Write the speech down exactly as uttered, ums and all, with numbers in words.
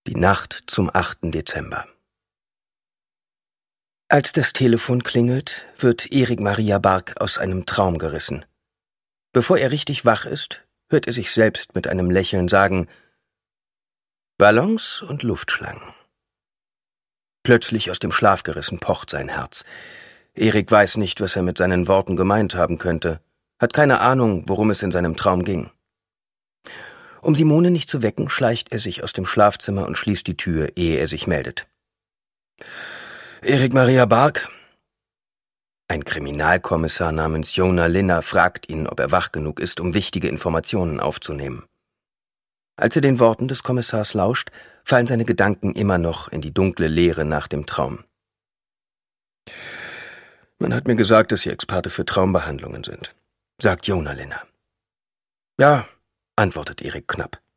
Die Nacht zum achten Dezember. Als das Telefon klingelt, wird Erik Maria Bark aus einem Traum gerissen. Bevor er richtig wach ist, hört er sich selbst mit einem Lächeln sagen: Ballons und Luftschlangen. Plötzlich aus dem Schlaf gerissen pocht sein Herz. Erik weiß nicht, was er mit seinen Worten gemeint haben könnte, hat keine Ahnung, worum es in seinem Traum ging. Um Simone nicht zu wecken, schleicht er sich aus dem Schlafzimmer und schließt die Tür, ehe er sich meldet. Erik Maria Bark? Ein Kriminalkommissar namens Jonah Linner fragt ihn, ob er wach genug ist, um wichtige Informationen aufzunehmen. Als er den Worten des Kommissars lauscht, fallen seine Gedanken immer noch in die dunkle Leere nach dem Traum. Man hat mir gesagt, dass Sie Experte für Traumbehandlungen sind, sagt Jonah Linner. Ja, antwortet Erik knapp.